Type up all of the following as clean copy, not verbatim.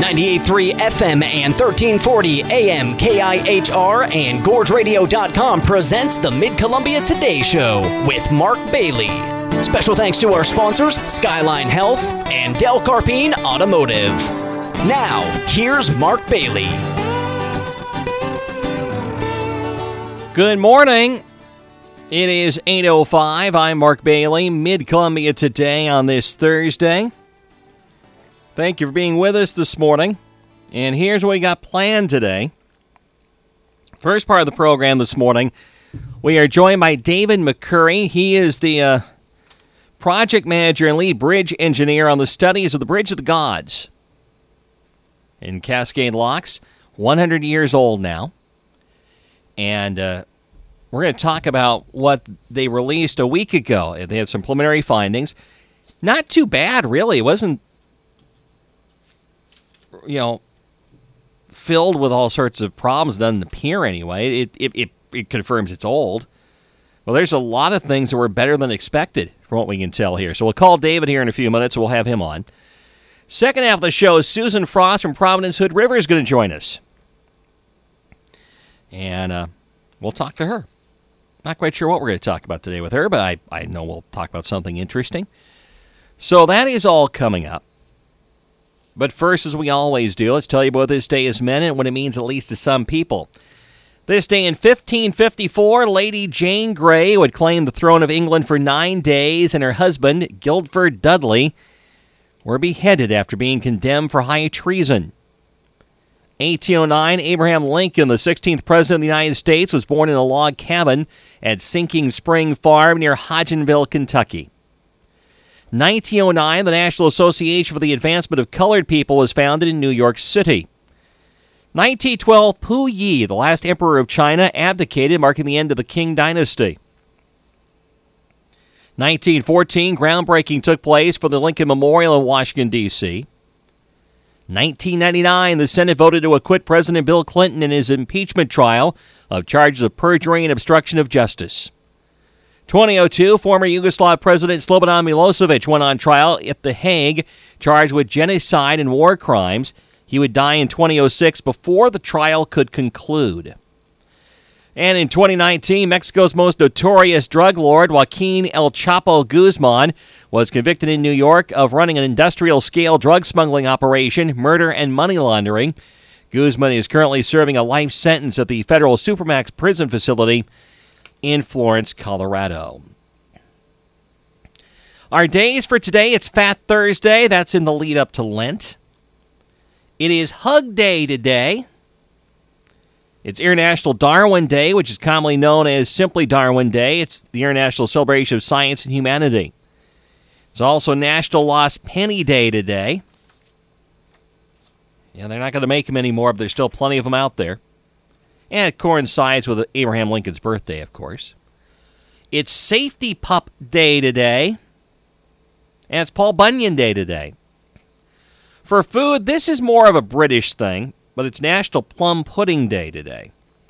98.3 FM and 1340 AM KIHR and GorgeRadio.com presents the Mid-Columbia Today Show with Mark Bailey. Special thanks to our sponsors, Skyline Health and Del Carpine Automotive. Now, here's Mark Bailey. Good morning. It is 8:05. I'm Mark Bailey, Mid-Columbia Today on this Thursday. Thank you for being with us this morning. And here's what we got planned today. First part of the program this morning, we are joined by David McCurry. He is the project manager and lead bridge engineer on the studies of the Bridge of the Gods in Cascade Locks, 100 years old now. And we're going to talk about what they released a week ago. They had some preliminary findings. Not too bad, really. It wasn't, filled with all sorts of problems. It doesn't appear anyway. It confirms it's old. Well, there's a lot of things that were better than expected from what we can tell here. So we'll call David here in a few minutes. We'll have him on. Second half of the show is Susan Frost from Providence Hood River is going to join us. And we'll talk to her. Not quite sure what we're going to talk about today with her, but I know we'll talk about something interesting. So that is all coming up. But first, as we always do, let's tell you about this day is meant and what it means at least to some people. This day in 1554, Lady Jane Grey would claim the throne of England for 9 days, and her husband, Guildford Dudley, were beheaded after being condemned for high treason. 1809, Abraham Lincoln, the 16th President of the United States, was born in a log cabin at Sinking Spring Farm near Hodgenville, Kentucky. 1909, the National Association for the Advancement of Colored People was founded in New York City. 1912, Pu Yi, the last emperor of China, abdicated, marking the end of the Qing dynasty. 1914, groundbreaking took place for the Lincoln Memorial in Washington, D.C. 1999, the Senate voted to acquit President Bill Clinton in his impeachment trial of charges of perjury and obstruction of justice. 2002, former Yugoslav President Slobodan Milosevic went on trial at The Hague, charged with genocide and war crimes. He would die in 2006 before the trial could conclude. And in 2019, Mexico's most notorious drug lord, Joaquin El Chapo Guzman, was convicted in New York of running an industrial-scale drug smuggling operation, murder, and money laundering. Guzman is currently serving a life sentence at the federal Supermax prison facility in Florence, Colorado. Our days for today, it's Fat Thursday. That's in the lead up to Lent. It is Hug Day today. It's International Darwin Day, which is commonly known as simply Darwin Day. It's the international celebration of science and humanity. It's also National Lost Penny Day today. Yeah, they're not going to make them anymore, but there's still plenty of them out there. And it coincides with Abraham Lincoln's birthday, of course. It's Safety Pup Day today. And it's Paul Bunyan Day today. For food, this is more of a British thing, but it's National Plum Pudding Day today.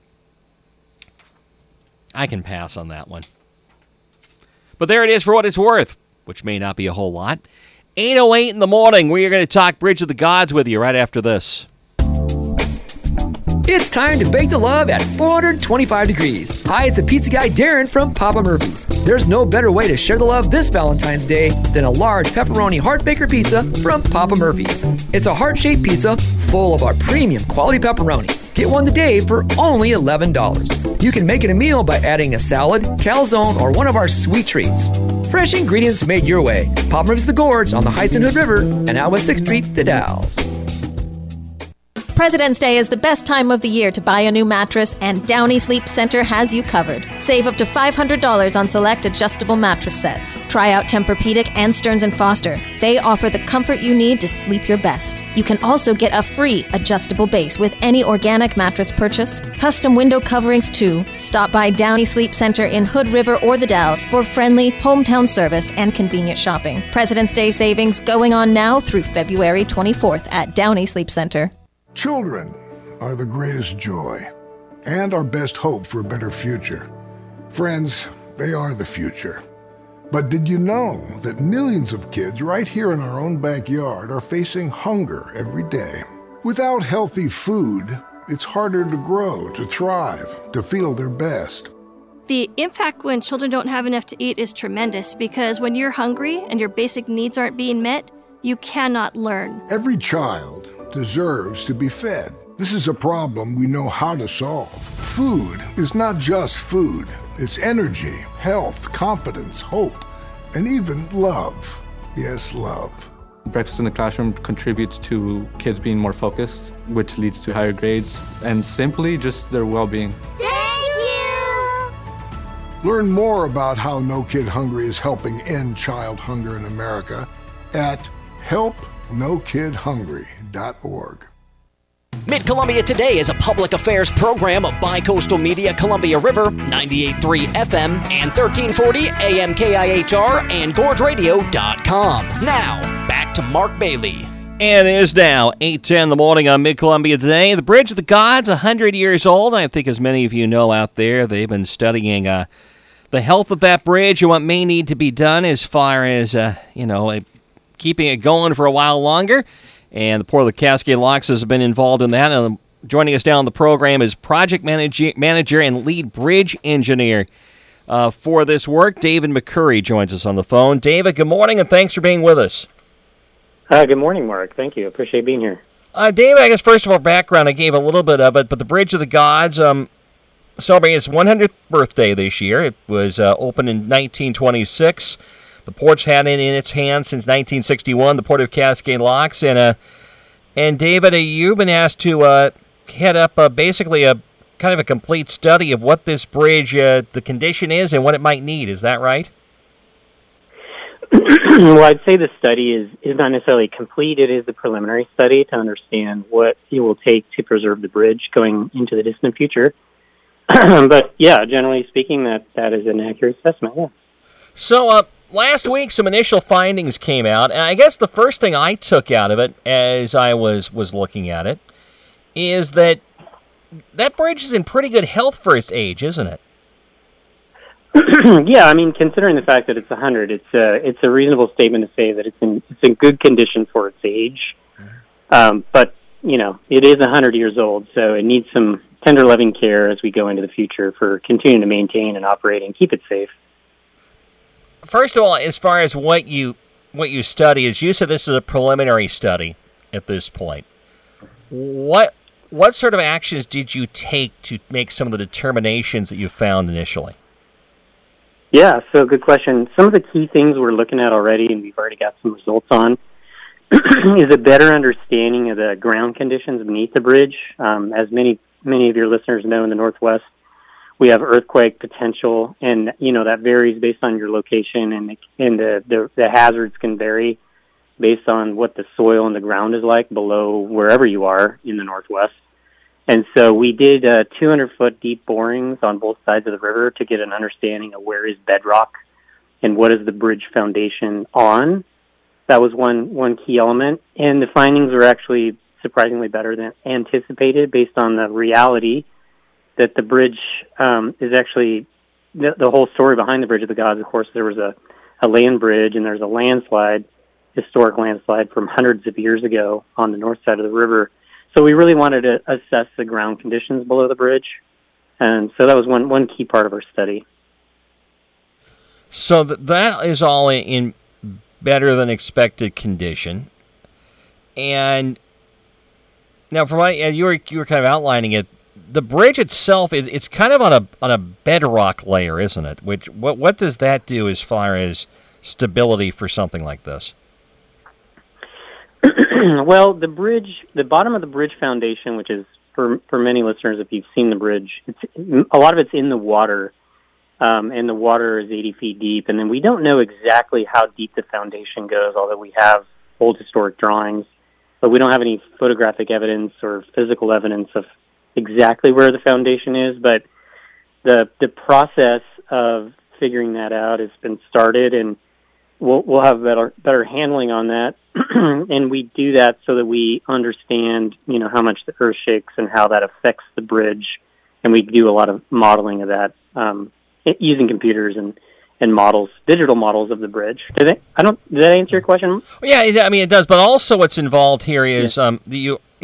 I can pass on that one. But there it is for what it's worth, which may not be a whole lot. 8:08 in the morning, we are going to talk Bridge of the Gods with you right after this. It's time to bake the love at 425 degrees. Hi, it's a pizza guy, Darren from Papa Murphy's. There's no better way to share the love this Valentine's Day than a large pepperoni heart baker pizza from Papa Murphy's. It's a heart-shaped pizza full of our premium quality pepperoni. Get one today for only $11. You can make it a meal by adding a salad, calzone, or one of our sweet treats. Fresh ingredients made your way. Papa Murphy's The Gorge on the Heights and Hood River and out West 6th Street, The Dalles. President's Day is the best time of the year to buy a new mattress, and Downey Sleep Center has you covered. Save up to $500 on select adjustable mattress sets. Try out Tempur-Pedic and Stearns & Foster. They offer the comfort you need to sleep your best. You can also get a free adjustable base with any organic mattress purchase. Custom window coverings too. Stop by Downey Sleep Center in Hood River or the Dalles for friendly hometown service and convenient shopping. President's Day savings going on now through February 24th at Downey Sleep Center. Children are the greatest joy and our best hope for a better future. Friends, they are the future. But did you know that millions of kids right here in our own backyard are facing hunger every day? Without healthy food, it's harder to grow, to thrive, to feel their best. The impact when children don't have enough to eat is tremendous because when you're hungry and your basic needs aren't being met, you cannot learn. Every child deserves to be fed. This is a problem we know how to solve. Food is not just food. It's energy, health, confidence, hope, and even love. Yes, love. Breakfast in the classroom contributes to kids being more focused, which leads to higher grades, and simply just their well-being. Learn more about how No Kid Hungry is helping end child hunger in America at helpnokidhungry.org. Mid-Columbia Today is a public affairs program of Bicoastal Media Columbia River, 98.3 FM and 1340 AM KIHR and GorgeRadio.com. Now, back to Mark Bailey. And it is now 8:10 in the morning on Mid-Columbia Today. The Bridge of the Gods, 100 years old. I think as many of you know out there, they've been studying the health of that bridge and what may need to be done as far as, keeping it going for a while longer. And the Port of the Cascade Locks has been involved in that. And joining us now on the program is project manager and lead bridge engineer for this work. David McCurry joins us on the phone. David, good morning, and thanks for being with us. Good morning, Mark. Thank you. Appreciate being here. David, I guess first of all, background, I gave a little bit of it, but the Bridge of the Gods celebrating its 100th birthday this year. It was opened in 1926. The port's had it in its hands since 1961, the Port of Cascade Locks. And David, you've been asked to head up basically a kind of a complete study of what this bridge, the condition is and what it might need. Is that right? Well, I'd say the study is not necessarily complete. It is a preliminary study to understand what it will take to preserve the bridge going into the distant future. But, yeah, generally speaking, that is an accurate assessment, yeah. So, last week, some initial findings came out, and I guess the first thing I took out of it as I was looking at it is that bridge is in pretty good health for its age, isn't it? Yeah, I mean, considering the fact that it's 100, it's a reasonable statement to say that it's in good condition for its age. But, it is 100 years old, so it needs some tender, loving care as we go into the future for continuing to maintain and operate and keep it safe. First of all, as far as what you study, as you said, this is a preliminary study at this point. What sort of actions did you take to make some of the determinations that you found initially? Yeah, so good question. Some of the key things we're looking at already, and we've already got some results on, is a better understanding of the ground conditions beneath the bridge. As many of your listeners know, in the Northwest, we have earthquake potential, and that varies based on your location, and the hazards can vary based on what the soil and the ground is like below wherever you are in the Northwest. And so we did 200-foot deep borings on both sides of the river to get an understanding of where is bedrock and what is the bridge foundation on. That was one key element, and the findings were actually surprisingly better than anticipated based on the reality that the bridge is actually the whole story behind the Bridge of the Gods. Of course, there was a land bridge, and there's a historic landslide from hundreds of years ago on the north side of the river. So we really wanted to assess the ground conditions below the bridge, and so that was one key part of our study. So that is all in better than expected condition, and now from what you were kind of outlining it, the bridge itself, it's kind of on a bedrock layer, isn't it? What does that do as far as stability for something like this? Well, the bottom of the bridge foundation, which is for many listeners, if you've seen the bridge, a lot of it's in the water, and the water is 80 feet deep. And then we don't know exactly how deep the foundation goes, although we have old historic drawings, but we don't have any photographic evidence or physical evidence of exactly where the foundation is. But the process of figuring that out has been started, and we'll have better handling on that. And we do that so that we understand, how much the earth shakes and how that affects the bridge. And we do a lot of modeling of that using computers and models, digital models of the bridge. Did that answer your question? Yeah, I mean it does. But also, what's involved here is you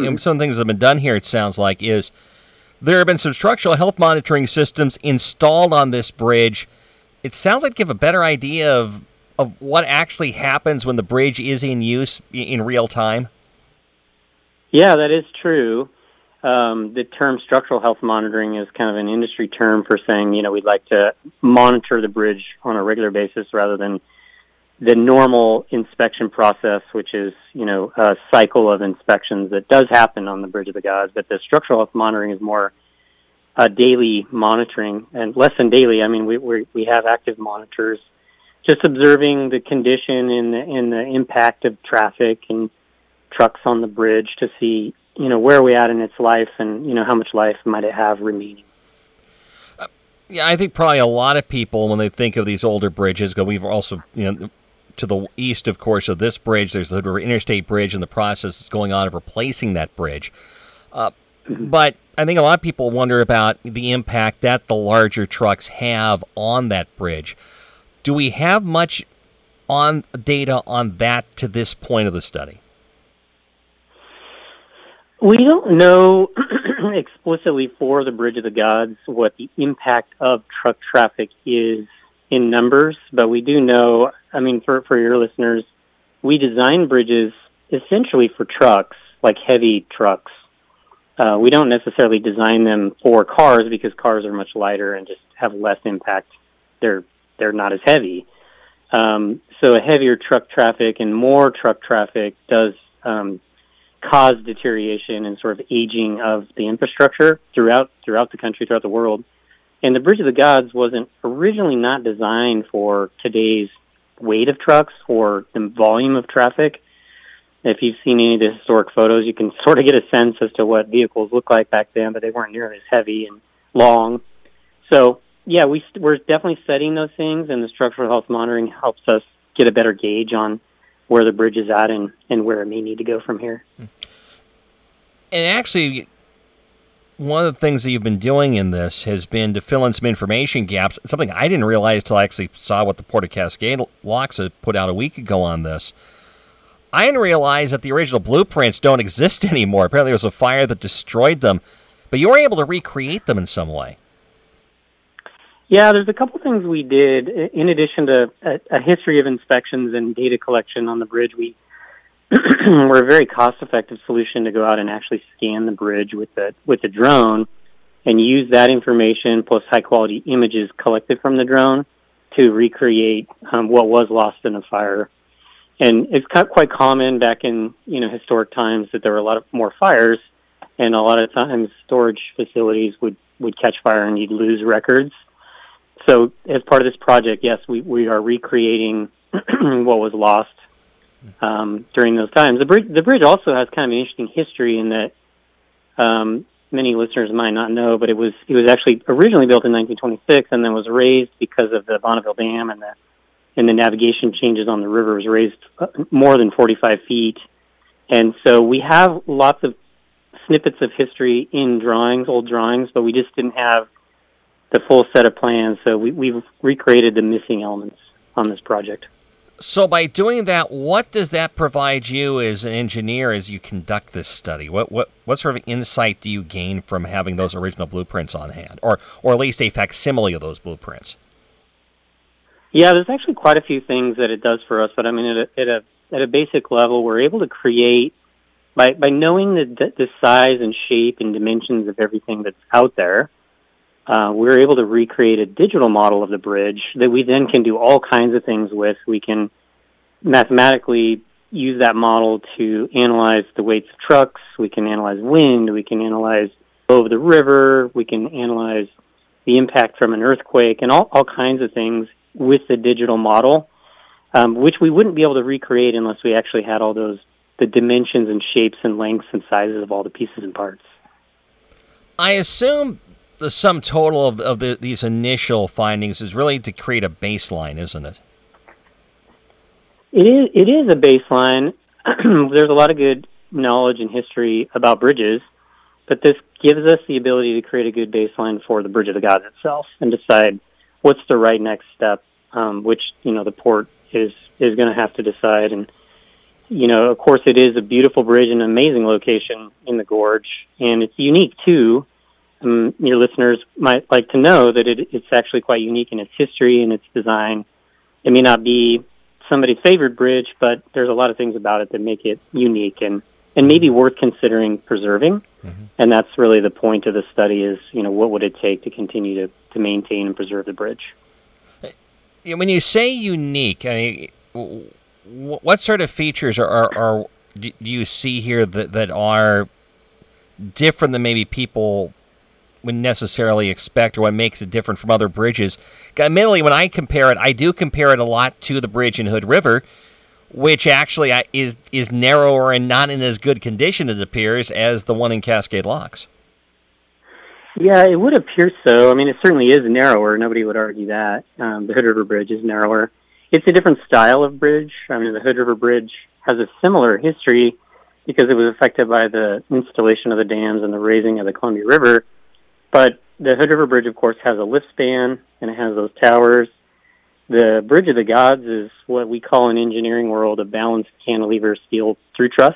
some of the things that have been done here, it sounds like, is there have been some structural health monitoring systems installed on this bridge. It sounds like to give a better idea of what actually happens when the bridge is in use in real time. Yeah, that is true. The term structural health monitoring is kind of an industry term for saying, we'd like to monitor the bridge on a regular basis rather than the normal inspection process, which is, a cycle of inspections that does happen on the Bridge of the Gods. But the structural health monitoring is more daily monitoring, and less than daily. I mean, we have active monitors, just observing the condition and the impact of traffic and trucks on the bridge to see, where are we at in its life and, how much life might it have remaining. Yeah, I think probably a lot of people, when they think of these older bridges, we've also, to the east, of course, of this bridge, there's the interstate bridge and the process that's going on of replacing that bridge. But I think a lot of people wonder about the impact that the larger trucks have on that bridge. Do we have much data on that to this point of the study? We don't know explicitly for the Bridge of the Gods what the impact of truck traffic is in numbers, but we do know, for your listeners, we design bridges essentially for trucks, like heavy trucks. We don't necessarily design them for cars because cars are much lighter and just have less impact. They're not as heavy. So a heavier truck traffic and more truck traffic does cause deterioration and sort of aging of the infrastructure throughout the country, throughout the world. And the Bridge of the Gods wasn't originally not designed for today's weight of trucks or the volume of traffic. If you've seen any of the historic photos, you can sort of get a sense as to what vehicles looked like back then, but they weren't nearly as heavy and long. So, yeah, we're definitely studying those things, and the structural health monitoring helps us get a better gauge on where the bridge is at and where it may need to go from here. And actually, one of the things that you've been doing in this has been to fill in some information gaps, something I didn't realize until I actually saw what the Port of Cascade Locks had put out a week ago on this. I didn't realize that the original blueprints don't exist anymore. Apparently there was a fire that destroyed them, but you were able to recreate them in some way. Yeah, there's a couple things we did. In addition to a history of inspections and data collection on the bridge, we were a very cost-effective solution to go out and actually scan the bridge with a drone and use that information plus high-quality images collected from the drone to recreate what was lost in a fire. And it's quite common back in historic times that there were a lot of more fires, and a lot of times storage facilities would catch fire and you'd lose records. So as part of this project, yes, we are recreating what was lost during those times. The bridge also has kind of an interesting history in that many listeners might not know, but it was actually originally built in 1926 and then was raised because of the Bonneville Dam and the navigation changes on the river was raised more than 45 feet. And so we have lots of snippets of history in drawings, old drawings, but we just didn't have the full set of plans. So we've recreated the missing elements on this project. So by doing that, what does that provide you as an engineer as you conduct this study? What sort of insight do you gain from having those original blueprints on hand, or at least a facsimile of those blueprints? Yeah, there's actually quite a few things that it does for us, but I mean, at a basic level, we're able to create by knowing the size and shape and dimensions of everything that's out there. We're able to recreate a digital model of the bridge that we then can do all kinds of things with. We can mathematically use that model to analyze the weights of trucks. We can analyze wind. We can analyze flow of the river. We can analyze the impact from an earthquake and all kinds of things with the digital model, which we wouldn't be able to recreate unless we actually had all the dimensions and shapes and lengths and sizes of all the pieces and parts. I assume the sum total of these initial findings is really to create a baseline, isn't it? It is a baseline. There's a lot of good knowledge and history about bridges, but this gives us the ability to create a good baseline for the Bridge of the Gods itself and decide what's the right next step, which the port is going to have to decide. And of course, it is a beautiful bridge and an amazing location in the gorge, and it's unique, too. Your listeners might like to know that it's actually quite unique in its history and its design. It may not be somebody's favorite bridge, but there's a lot of things about it that make it unique and maybe worth considering preserving. Mm-hmm. And that's really the point of the study is, what would it take to continue to maintain and preserve the bridge? When you say unique, I mean, what sort of features are do you see here that are different than maybe people would necessarily expect, or what makes it different from other bridges? Admittedly, when I compare it, I do compare it a lot to the bridge in Hood River, which actually is narrower and not in as good condition, it appears, as the one in Cascade Locks. Yeah, it would appear so. I mean, it certainly is narrower. Nobody would argue that. The Hood River Bridge is narrower. It's a different style of bridge. I mean, the Hood River Bridge has a similar history because it was affected by the installation of the dams and the raising of the Columbia River. But the Hood River Bridge, of course, has a lift span, and it has those towers. The Bridge of the Gods is what we call in engineering world a balanced cantilever steel through truss.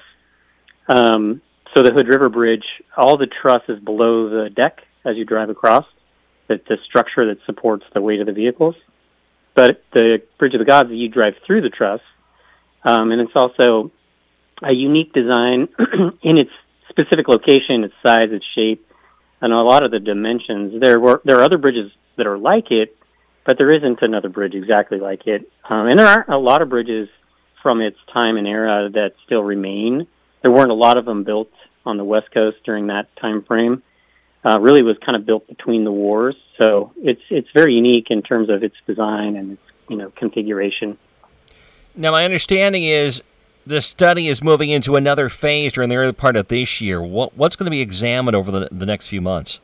So the Hood River Bridge, all the truss is below the deck as you drive across, the structure that supports the weight of the vehicles. But the Bridge of the Gods, you drive through the truss, and it's also a unique design in its specific location, its size, its shape, and a lot of the dimensions. There are other bridges that are like it, but there isn't another bridge exactly like it. And there aren't a lot of bridges from its time and era that still remain. There weren't a lot of them built on the West Coast during that time frame. Really was kind of built between the wars, so it's very unique in terms of its design and its configuration. Now, my understanding is the study is moving into another phase during the early part of this year. What's going to be examined over the next few months?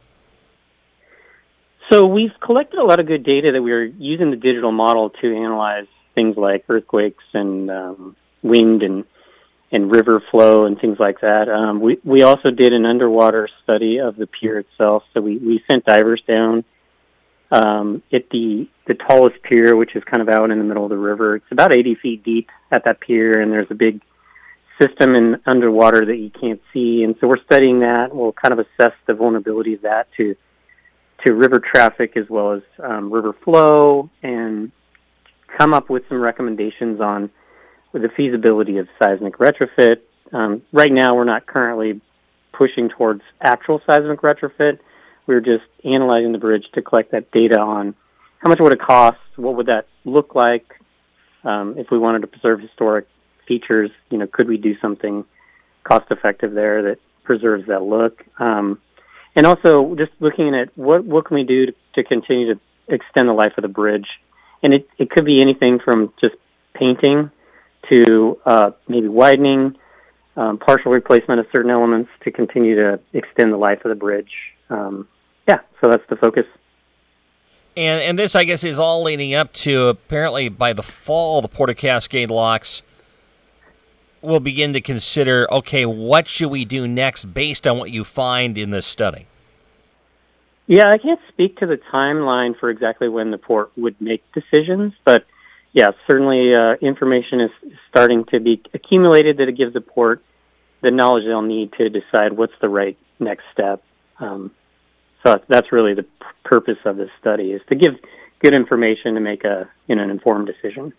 So we've collected a lot of good data that we're using the digital model to analyze things like earthquakes and wind and river flow and things like that. We also did an underwater study of the pier itself. So we sent divers down at the tallest pier, which is kind of out in the middle of the river. It's about 80 feet deep at that pier, and there's a big system in underwater that you can't see. And so we're studying that. We'll kind of assess the vulnerability of that to river traffic as well as river flow, and come up with some recommendations on the feasibility of seismic retrofit. Right now, we're not currently pushing towards actual seismic retrofit. We're just analyzing the bridge to collect that data on how much would it cost, what would that look like, if we wanted to preserve historic features, could we do something cost-effective there that preserves that look? And also just looking at what can we do to continue to extend the life of the bridge. And it could be anything from just painting to maybe widening, partial replacement of certain elements to continue to extend the life of the bridge. So that's the focus. And this, I guess, is all leading up to, apparently, by the fall, the Port of Cascade Locks will begin to consider, okay, what should we do next based on what you find in this study? Yeah, I can't speak to the timeline for exactly when the port would make decisions, but yeah, certainly information is starting to be accumulated that it gives the port the knowledge they'll need to decide what's the right next step. So that's really the purpose of this study, is to give good information to make an informed decision.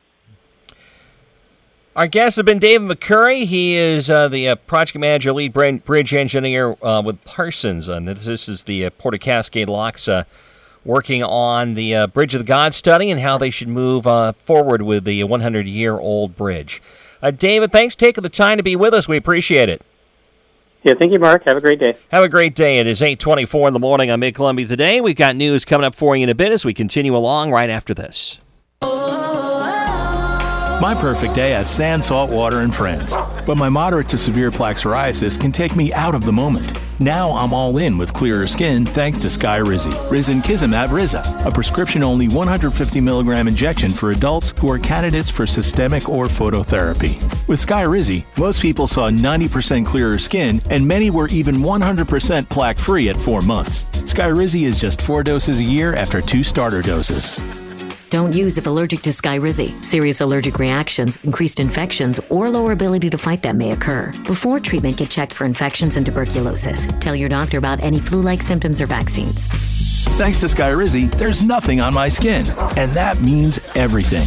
Our guest has been David McCurry. He is the project manager, lead bridge engineer with Parsons. This is the Port of Cascade Locks working on the Bridge of the Gods study and how they should move forward with the 100-year-old bridge. David, thanks for taking the time to be with us. We appreciate it. Yeah, thank you, Mark. Have a great day. Have a great day. It is 8:24 in the morning on Mid-Columbia Today. We've got news coming up for you in a bit as we continue along right after this. My perfect day has sand, salt water, and friends. But my moderate to severe plaque psoriasis can take me out of the moment. Now I'm all in with clearer skin thanks to Skyrizi. Risankizumab Riza, a prescription-only 150 milligram injection for adults who are candidates for systemic or phototherapy. With Skyrizi, most people saw 90% clearer skin, and many were even 100% plaque-free at 4 months. Skyrizi is just 4 doses a year after 2 starter doses. Don't use if allergic to Skyrizi. Serious allergic reactions, increased infections, or lower ability to fight them may occur. Before treatment, get checked for infections and tuberculosis. Tell your doctor about any flu-like symptoms or vaccines. Thanks to Skyrizi, there's nothing on my skin. And that means everything.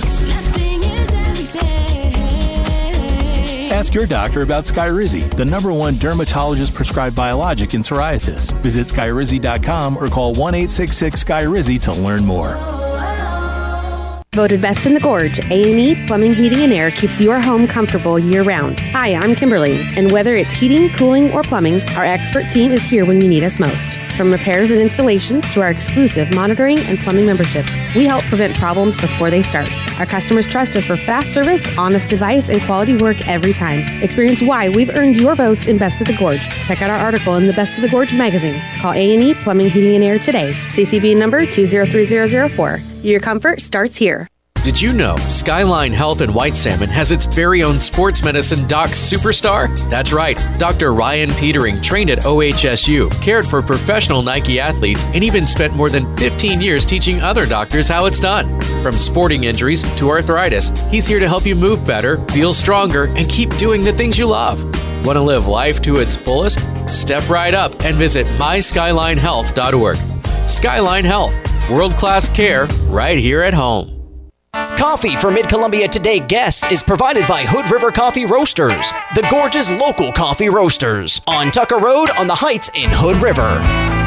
Ask your doctor about Skyrizi, the #1 dermatologist-prescribed biologic in psoriasis. Visit Skyrizi.com or call 1-866-SKYRIZI to learn more. Voted best in the Gorge, A&E Plumbing, Heating, and Air keeps your home comfortable year-round. Hi, I'm Kimberly, and whether it's heating, cooling, or plumbing, our expert team is here when you need us most. From repairs and installations to our exclusive monitoring and plumbing memberships, we help prevent problems before they start. Our customers trust us for fast service, honest advice, and quality work every time. Experience why we've earned your votes in Best of the Gorge. Check out our article in the Best of the Gorge magazine. Call A&E Plumbing, Heating, and Air today. CCB number 203004. Your comfort starts here. Did you know Skyline Health in White Salmon has its very own sports medicine doc superstar? That's right. Dr. Ryan Petering trained at OHSU, cared for professional Nike athletes, and even spent more than 15 years teaching other doctors how it's done. From sporting injuries to arthritis, he's here to help you move better, feel stronger, and keep doing the things you love. Want to live life to its fullest? Step right up and visit myskylinehealth.org. Skyline Health, world-class care right here at home. Coffee for Mid-Columbia Today guests is provided by Hood River Coffee Roasters, the Gorge's local coffee roasters, on Tucker Road on the Heights in Hood River.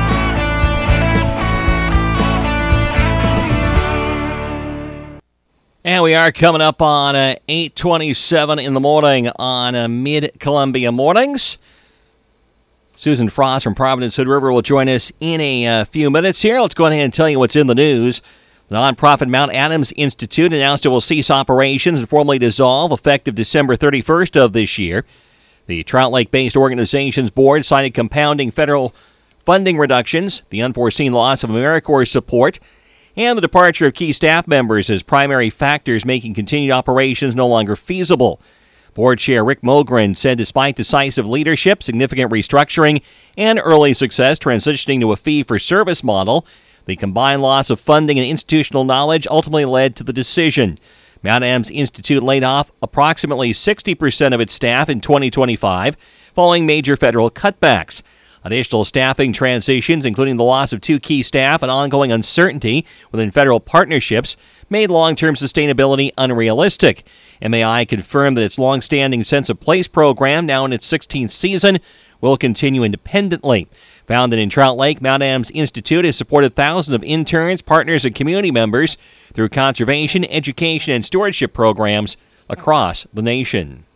And we are coming up on 8:27 in the morning on Mid-Columbia Mornings. Susan Frost from Providence Hood River will join us in a few minutes here. Let's go ahead and tell you what's in the news. The nonprofit Mount Adams Institute announced it will cease operations and formally dissolve effective December 31st of this year. The Trout Lake-based organization's board cited compounding federal funding reductions, the unforeseen loss of AmeriCorps support, and the departure of key staff members as primary factors making continued operations no longer feasible. Board Chair Rick Mogren said despite decisive leadership, significant restructuring, and early success transitioning to a fee-for-service model, the combined loss of funding and institutional knowledge ultimately led to the decision. Mount Adams Institute laid off approximately 60% of its staff in 2025, following major federal cutbacks. Additional staffing transitions, including the loss of 2 key staff and ongoing uncertainty within federal partnerships, made long-term sustainability unrealistic. MAI confirmed that its long-standing Sense of Place program, now in its 16th season, will continue independently. Founded in Trout Lake, Mount Adams Institute has supported thousands of interns, partners, and community members through conservation, education, and stewardship programs across the nation.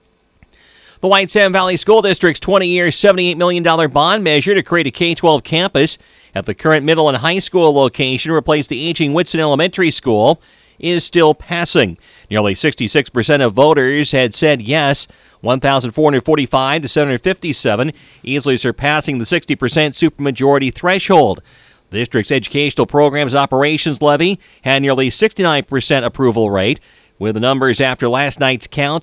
The White Salmon Valley School District's 20-year, $78 million bond measure to create a K-12 campus at the current middle and high school location to replace the aging Whitson Elementary School is still passing. Nearly 66% of voters had said yes, 1,445 to 757, easily surpassing the 60% supermajority threshold. The district's educational programs and operations levy had nearly 69% approval rate, with the numbers after last night's counts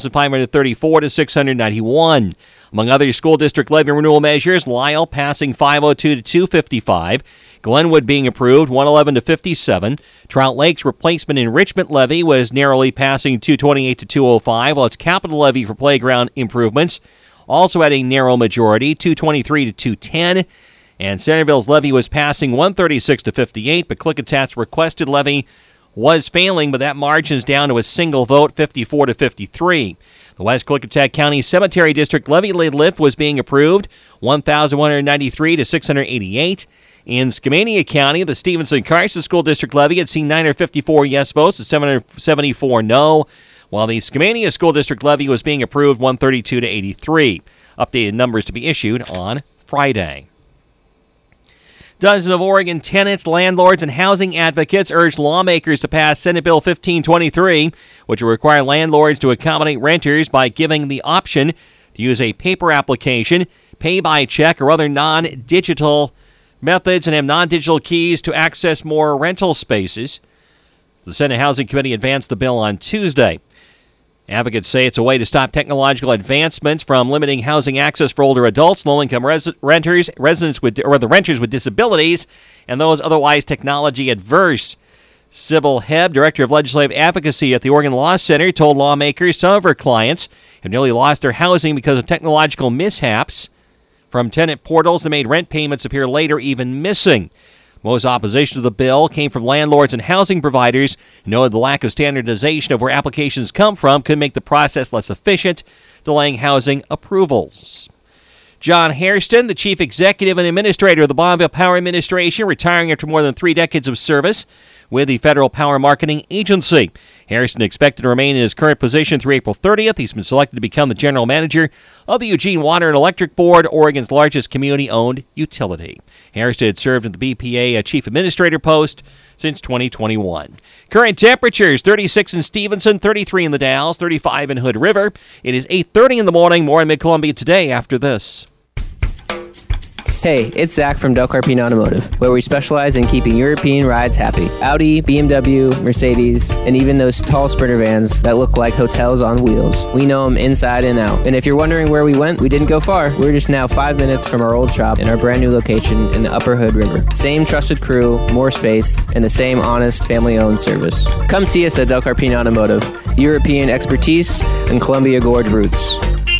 1,534 to 691. Among other school district levy renewal measures, Lyle passing 502 to 255, Glenwood being approved 111 to 57. Trout Lake's replacement enrichment levy was narrowly passing 228 to 205, while its capital levy for playground improvements also had a narrow majority, 223 to 210. And Centerville's levy was passing 136 to 58, but Klickitat's requested levy was failing, but that margin is down to a single vote, 54 to 53. The West Klickitat County Cemetery District levy lift was being approved, 1,193 to 688. In Skamania County, the Stevenson-Carson School District levy had seen 954 yes votes to 774 no, while the Skamania School District levy was being approved 132 to 83. Updated numbers to be issued on Friday. Dozens of Oregon tenants, landlords, and housing advocates urged lawmakers to pass Senate Bill 1523, which will require landlords to accommodate renters by giving the option to use a paper application, pay by check, or other non-digital methods and have non-digital keys to access more rental spaces. The Senate Housing Committee advanced the bill on Tuesday. Advocates say it's a way to stop technological advancements from limiting housing access for older adults, low-income renters, renters with disabilities, and those otherwise technology adverse. Sybil Hebb, Director of Legislative Advocacy at the Oregon Law Center, told lawmakers some of her clients have nearly lost their housing because of technological mishaps from tenant portals that made rent payments appear later even missing. Most opposition to the bill came from landlords and housing providers who noted the lack of standardization of where applications come from could make the process less efficient, delaying housing approvals. John Hairston, the Chief Executive and Administrator of the Bonneville Power Administration, retiring after more than 3 decades of service with the Federal Power Marketing Agency. Hairston expected to remain in his current position through April 30th. He's been selected to become the General Manager of the Eugene Water and Electric Board, Oregon's largest community-owned utility. Hairston had served at the BPA Chief Administrator post since 2021. Current temperatures, 36 in Stevenson, 33 in the Dalles, 35 in Hood River. It is 8:30 in the morning. More in Mid-Columbia today after this. Hey, it's Zach from Del Carpino Automotive, where we specialize in keeping European rides happy. Audi, BMW, Mercedes, and even those tall Sprinter vans that look like hotels on wheels. We know them inside and out. And if you're wondering where we went, we didn't go far. We're just now 5 minutes from our old shop in our brand new location in the Upper Hood River. Same trusted crew, more space, and the same honest, family-owned service. Come see us at Del Carpino Automotive. European expertise and Columbia Gorge roots.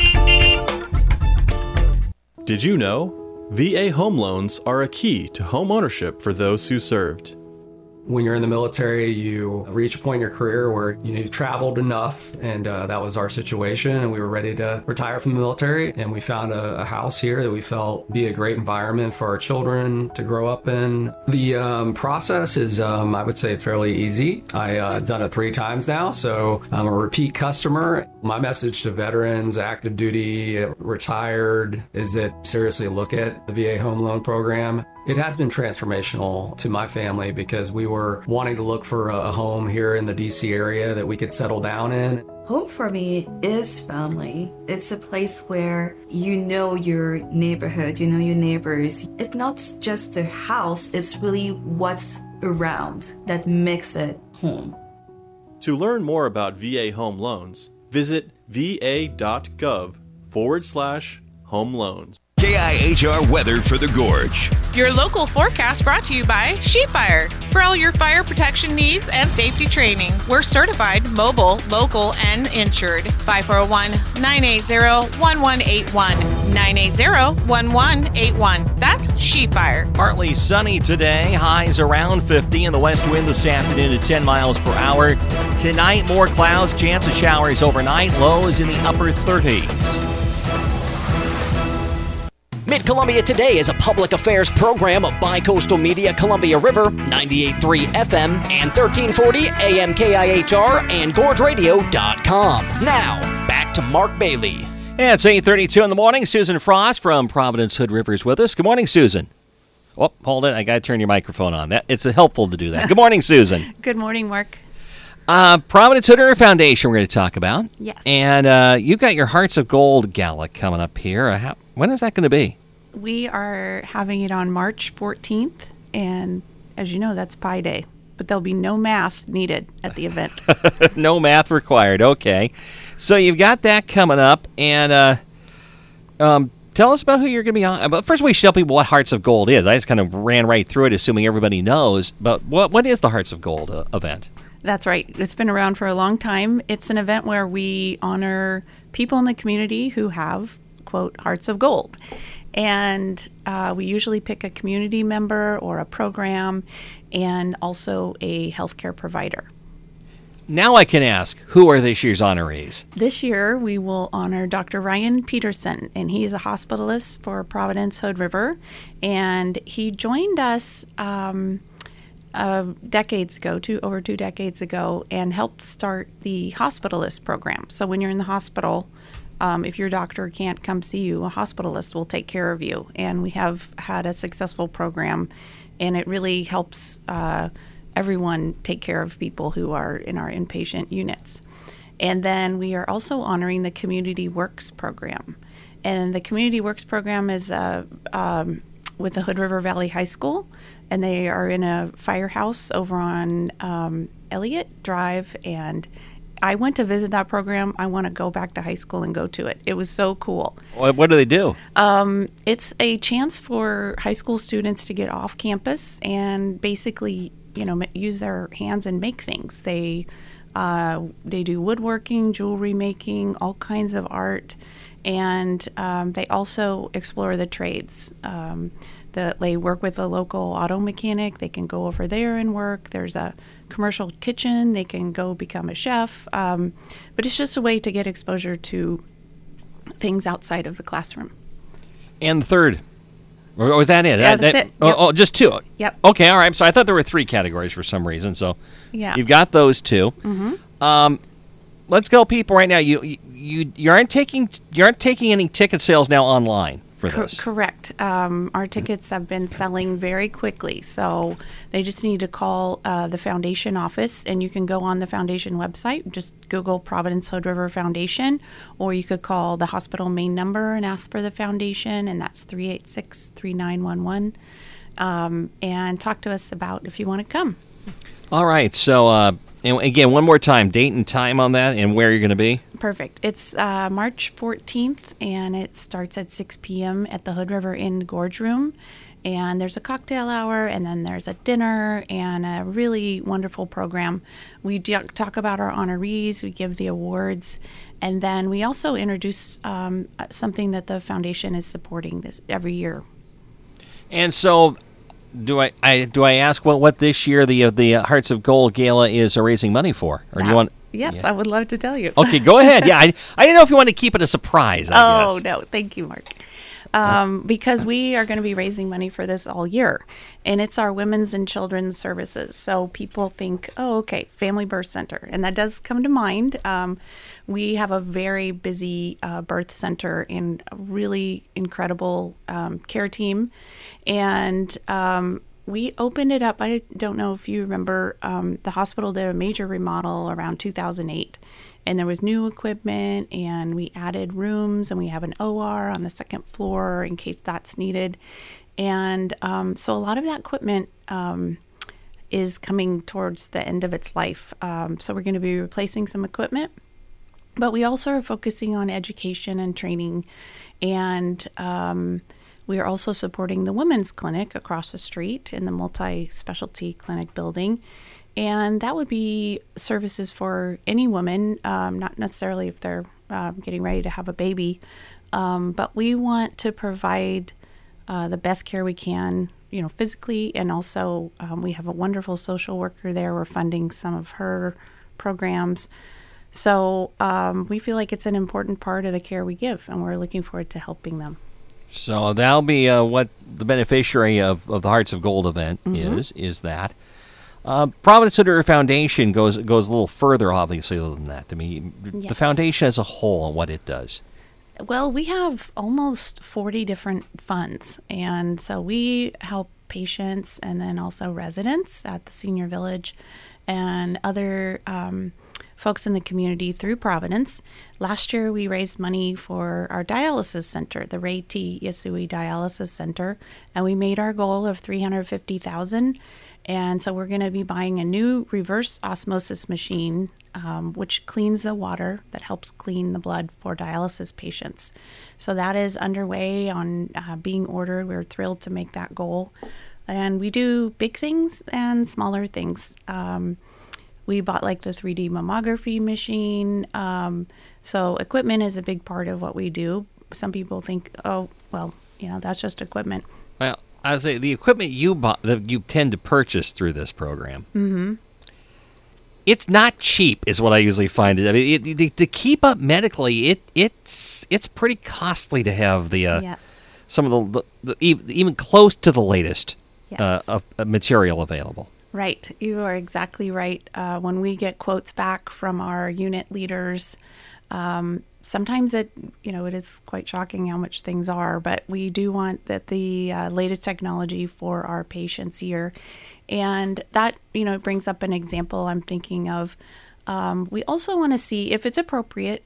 Did you know? VA home loans are a key to home ownership for those who served. When you're in the military, you reach a point in your career where you've traveled enough, and that was our situation, and we were ready to retire from the military, and we found a house here that we felt be a great environment for our children to grow up in. The process is, I would say, fairly easy. I've done it 3 times now, so I'm a repeat customer. My message to veterans, active duty, retired, is that seriously look at the VA home loan program. It has been transformational to my family because we were wanting to look for a home here in the DC area that we could settle down in. Home for me is family. It's a place where you know your neighborhood, you know your neighbors. It's not just a house, it's really what's around that makes it home. To learn more about VA home loans, visit va.gov/home loans. KIHR weather for the Gorge. Your local forecast brought to you by SheFire. For all your fire protection needs and safety training, we're certified, mobile, local, and insured. 541-980-1181. 980-1181. That's SheFire. Partly sunny today. Highs around 50 in the west wind this afternoon at 10 miles per hour. Tonight, more clouds, chance of showers overnight. Lows in the upper 30s. Mid-Columbia Today is a public affairs program of Bicoastal Media, Columbia River, 98.3 FM and 1340 AM KIHR and GorgeRadio.com. Now, back to Mark Bailey. And it's 8:32 in the morning. Susan Frost from Providence Hood River is with us. Good morning, Susan. Oh, hold it. I got to turn your microphone on. It's helpful to do that. Good morning, Susan. Good morning, Mark. Providence Hood River Foundation we're going to talk about. Yes. And you've got your Hearts of Gold Gala coming up here. When is that going to be? We are having it on March 14th, and as you know, that's Pi Day. But there'll be no math needed at the event. No math required. Okay. So you've got that coming up, and tell us about who you're going to be on. But first, we should tell people what Hearts of Gold is. I just kind of ran right through it, assuming everybody knows. But what is the Hearts of Gold event? That's right. It's been around for a long time. It's an event where we honor people in the community who have, quote, hearts of gold. And we usually pick a community member or a program and also a healthcare provider. Now I can ask, who are this year's honorees? This year we will honor Dr. Ryan Peterson, and he's a hospitalist for Providence Hood River. And he joined us decades ago, over 2 decades ago, and helped start the hospitalist program. So when you're in the hospital, if your doctor can't come see you, a hospitalist will take care of you. And we have had a successful program, and it really helps everyone take care of people who are in our inpatient units. And then we are also honoring the Community Works program. And the Community Works program is with the Hood River Valley High School, and they are in a firehouse over on Elliott Drive. And I went to visit that program. I want to go back to high school and go to it. It was so cool. What do they do? It's a chance for high school students to get off campus and basically use their hands and make things. They do woodworking, jewelry making, all kinds of art, and they also explore the trades. They work with a local auto mechanic. They can go over there and work. There's a commercial kitchen. They can go become a chef. But it's just a way to get exposure to things outside of the classroom. And the third. Or was that it? Yeah, that's it. Yep. Oh, just two. Yep. Okay, all right. So I thought there were three categories for some reason. So yeah, you've got those two. Mm-hmm. Let's go, people. Right now, you aren't taking any ticket sales now online for this. Correct. Our tickets have been selling very quickly, so they just need to call the foundation office, and you can go on the foundation website. Just Google Providence Hood River Foundation, or you could call the hospital main number and ask for the foundation, and that's 386-3911, and talk to us about if you want to come. All right. So, and again, one more time, date and time on that and where you're going to be. Perfect. It's March 14th, and it starts at 6 p.m. at the Hood River Inn Gorge Room. And there's a cocktail hour, and then there's a dinner, and a really wonderful program. We talk about our honorees, we give the awards, and then we also introduce something that the foundation is supporting this every year. And so, do I ask what this year the Hearts of Gold Gala is raising money for, or do you want? Yes, yeah. I would love to tell you. Okay, go ahead. Yeah, I didn't know if you wanted to keep it a surprise. I guess. No, thank you, Mark. Because we are going to be raising money for this all year, and it's our women's and children's services. So people think, oh, okay, Family Birth Center, and that does come to mind. We have a very busy birth center and a really incredible care team, and we opened it up. I don't know if you remember, the hospital did a major remodel around 2008. And there was new equipment, and we added rooms, and we have an OR on the second floor in case that's needed. And so a lot of that equipment is coming towards the end of its life. So we're going to be replacing some equipment. But we also are focusing on education and training. And we are also supporting the women's clinic across the street in the multi-specialty clinic building. And that would be services for any woman, not necessarily if they're getting ready to have a baby. But we want to provide the best care we can, physically. And also we have a wonderful social worker there. We're funding some of her programs. So we feel like it's an important part of the care we give, and we're looking forward to helping them. So that'll be what the beneficiary of the Hearts of Gold event is that. Providence Hood River Foundation goes a little further, obviously, than that. I mean, yes. The foundation as a whole and what it does. Well, we have almost 40 different funds, and so we help patients and then also residents at the Senior Village and other folks in the community through Providence. Last year, we raised money for our dialysis center, the Ray T. Yasui Dialysis Center, and we made our goal of $350,000. And so we're going to be buying a new reverse osmosis machine, which cleans the water that helps clean the blood for dialysis patients. So that is underway on being ordered. We're thrilled to make that goal. And we do big things and smaller things. We bought like the 3D mammography machine. So equipment is a big part of what we do. Some people think, oh, well, that's just equipment. Well, I would say the equipment you bought, that you tend to purchase through this program, it's not cheap, is what I usually find it. I mean, to keep up medically, it's pretty costly to have the some of the even close to the latest of material available. Right, you are exactly right. When we get quotes back from our unit leaders, sometimes it is quite shocking how much things are, but we do want the latest technology for our patients here. And that, it brings up an example I'm thinking of. We also want to see if it's appropriate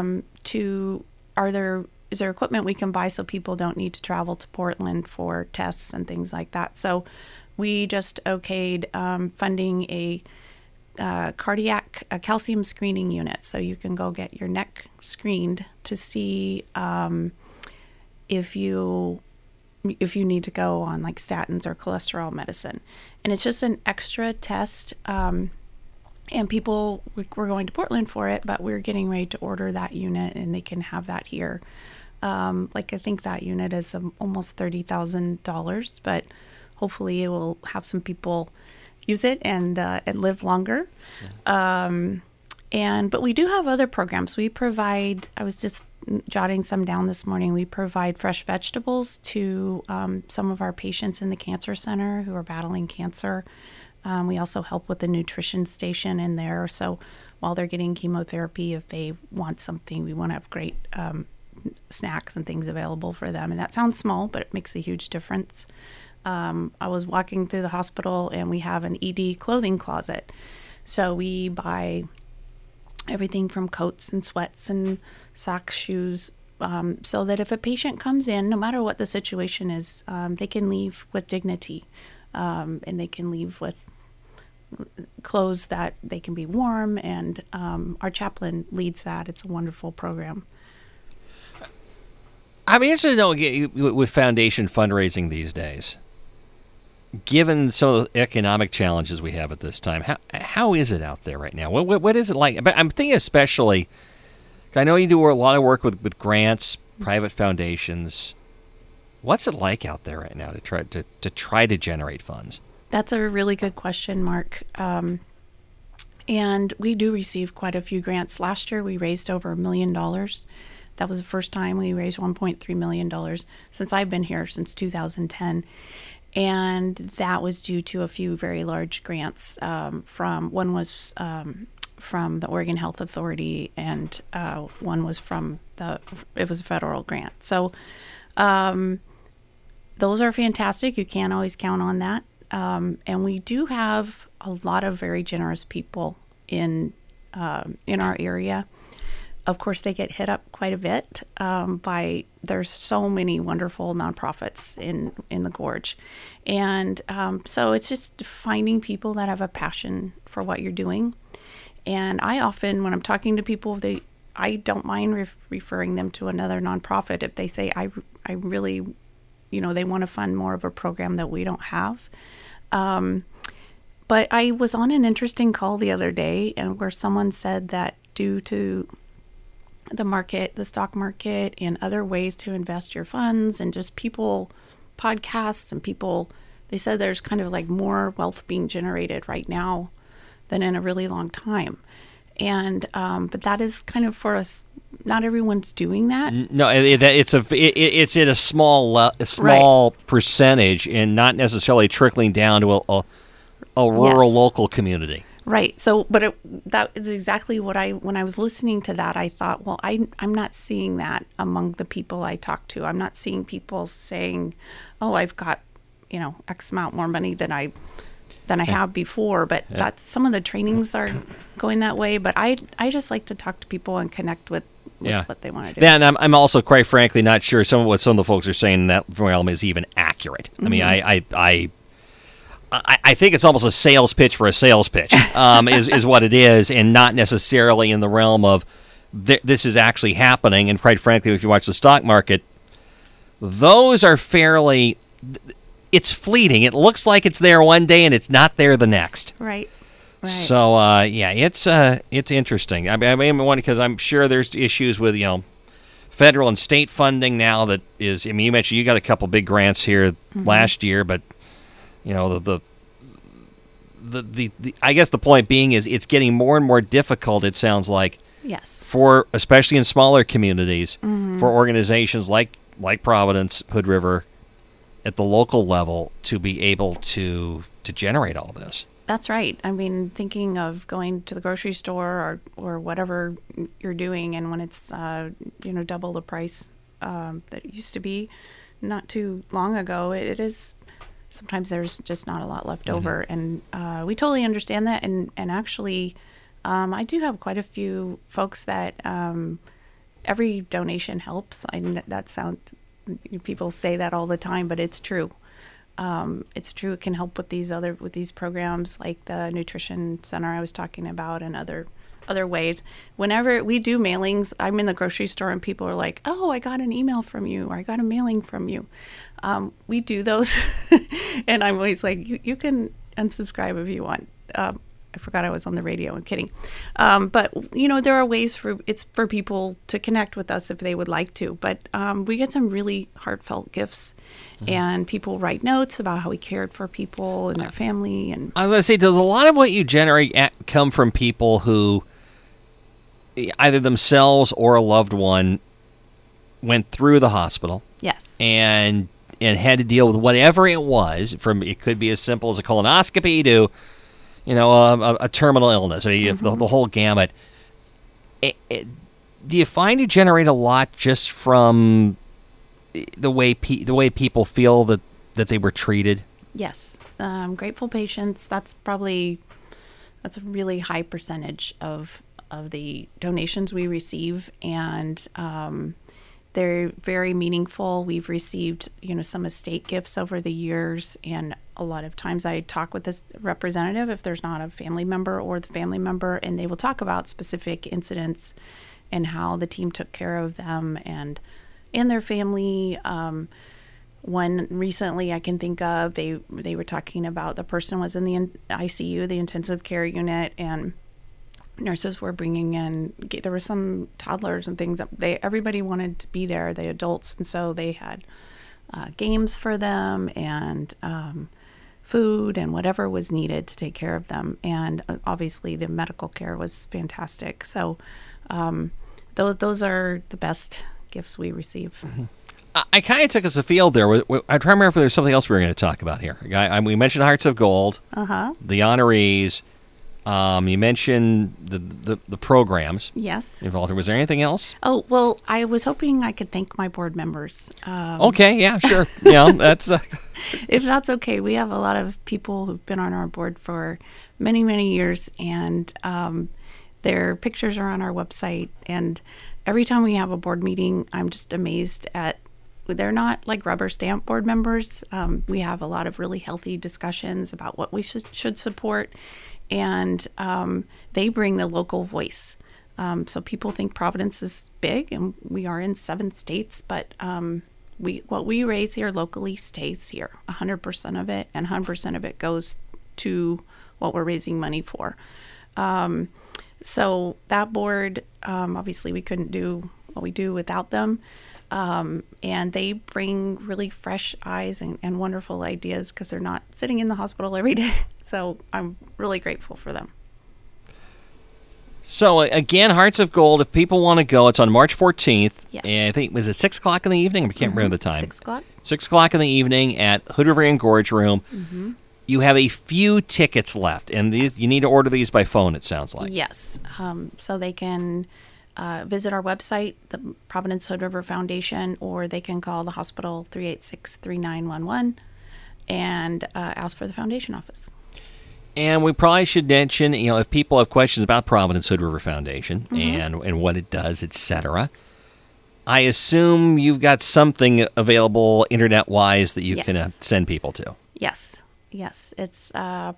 is there equipment we can buy so people don't need to travel to Portland for tests and things like that. So we just okayed funding a cardiac calcium screening unit, so you can go get your neck screened to see if you if you need to go on like statins or cholesterol medicine. And it's just an extra test. And people, we're going to Portland for it, but we're getting ready to order that unit, and they can have that here. I think that unit is almost $30,000, but hopefully it will have some people use it and live longer. But we do have other programs. We provide, I was just jotting some down this morning, we provide fresh vegetables to some of our patients in the cancer center who are battling cancer. We also help with the nutrition station in there. So while they're getting chemotherapy, if they want something, we want to have great snacks and things available for them. And that sounds small, but it makes a huge difference. I was walking through the hospital, and we have an ED clothing closet. So we buy everything from coats and sweats and socks, shoes, so that if a patient comes in, no matter what the situation is, they can leave with dignity, and they can leave with clothes that they can be warm, and our chaplain leads that. It's a wonderful program. I'm interested to know, with foundation fundraising these days, given some of the economic challenges we have at this time, how is it out there right now? What is it like? But I'm thinking especially, I know you do a lot of work with grants, private foundations. What's it like out there right now to try to generate funds? That's a really good question, Mark. And we do receive quite a few grants. Last year, we raised over $1 million. That was the first time we raised $1.3 million since I've been here, since 2010. And that was due to a few very large grants. One was from the Oregon Health Authority, and one was it was a federal grant. So those are fantastic. You can't always count on that. And we do have a lot of very generous people in our area. Of course, they get hit up quite a bit there's so many wonderful nonprofits in the Gorge. And so it's just finding people that have a passion for what you're doing. And I often, when I'm talking to people, I don't mind referring them to another nonprofit if they say, I really, they want to fund more of a program that we don't have. But I was on an interesting call the other day, and where someone said that due to the stock market, and other ways to invest your funds, and just podcasts and people, they said there's kind of like more wealth being generated right now than in a really long time. And but that is kind of for us. Not everyone's doing that. No, it's in a small right. percentage, and not necessarily trickling down to a rural local community. Right. So, but that is exactly what when I was listening to that, I thought, well, I'm not seeing that among the people I talk to. I'm not seeing people saying, oh, I've got, X amount more money than I have before. But some of the trainings are going that way. But I just like to talk to people and connect with what they want to do. Then I'm also, quite frankly, not sure what some of the folks are saying in that realm is even accurate. Mm-hmm. I mean, I think it's almost a sales pitch for a sales pitch, is what it is, and not necessarily in the realm of this is actually happening. And quite frankly, if you watch the stock market, those are fairly, it's fleeting. It looks like it's there one day and it's not there the next. Right. So, it's interesting. I mean, because I'm sure there's issues with, federal and state funding now that is, I mean, you mentioned you got a couple big grants here last year, but the I guess the point being is it's getting more and more difficult, it sounds like, yes, for especially in smaller communities, for organizations like Providence, Hood River, at the local level, to be able to generate all this. That's right. I mean, thinking of going to the grocery store or whatever you're doing, and when it's double the price that it used to be not too long ago, it is. Sometimes there's just not a lot left over, and we totally understand that. And actually, I do have quite a few folks that every donation helps. People say that all the time, but it's true. It's true. It can help with these programs like the nutrition center I was talking about, and other other ways. Whenever we do mailings, I'm in the grocery store and people are like, "Oh, I got an email from you," or "I got a mailing from you." We do those, and I'm always like, "You can unsubscribe if you want." I forgot I was on the radio. I'm kidding. But, there are ways for people to connect with us if they would like to. But we get some really heartfelt gifts, and people write notes about how we cared for people and their family. And I was going to say, does a lot of what you generate come from people who either themselves or a loved one went through the hospital? Yes. And had to deal with whatever it was. It could be as simple as a colonoscopy to a terminal illness, the whole gamut. Do you find you generate a lot just from the way people feel that they were treated? Yes. Grateful patients, that's a really high percentage of the donations we receive, and they're very meaningful. We've received, some estate gifts over the years, and a lot of times I talk with this representative if there's not a family member or the family member, and they will talk about specific incidents and how the team took care of them and their family. One recently I can think of, they were talking about the person was in the ICU, the intensive care unit, and nurses were bringing in, there were some toddlers and things that everybody wanted to be there, the adults, and so they had games for them and food and whatever was needed to take care of them. And obviously the medical care was fantastic. So those are the best gifts we receive. Mm-hmm. I kind of took us afield there. I'm trying to remember if there's something else we were going to talk about here. We mentioned Hearts of Gold, the honorees. You mentioned the programs. Yes. Involved. Was there anything else? Oh, well, I was hoping I could thank my board members. Okay, yeah, sure. That's... If that's okay, we have a lot of people who've been on our board for many, many years, and their pictures are on our website. And every time we have a board meeting, I'm just amazed at, they're not like rubber stamp board members. We have a lot of really healthy discussions about what we should support. And they bring the local voice. So people think Providence is big, and we are in 7 states, but what we raise here locally stays here, 100% of it, and 100% of it goes to what we're raising money for. So that board, obviously we couldn't do what we do without them. And they bring really fresh eyes and wonderful ideas because they're not sitting in the hospital every day. So I'm really grateful for them. So again, Hearts of Gold, if people want to go, it's on March 14th. Yes. And I think, was it 6 o'clock in the evening? I can't remember the time. 6 o'clock. 6 o'clock in the evening at Hood River Inn Gorge Room. Mm-hmm. You have a few tickets left, and you need to order these by phone, it sounds like. Yes. So they can visit our website, the Providence Hood River Foundation, or they can call the hospital 386-3911 and ask for the foundation office. And we probably should mention, if people have questions about Providence Hood River Foundation and what it does, etc., I assume you've got something available internet-wise that you can send people to. Yes. It's